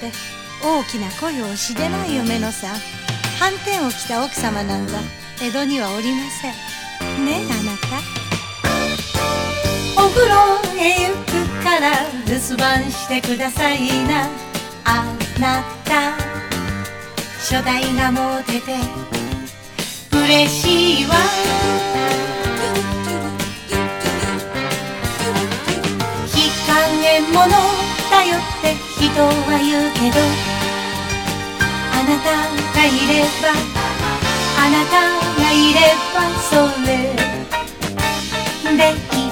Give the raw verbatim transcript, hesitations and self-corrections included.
て大きな声をしでない嫁のさん、斑点を着た奥様なんざ江戸にはおりませんねえあなた。お風呂へ行くから留守番してくださいな。あなた初代がモテて嬉しいわ。日陰者だよって人は言うけど、あなたがいればあなたがいればそれでいい。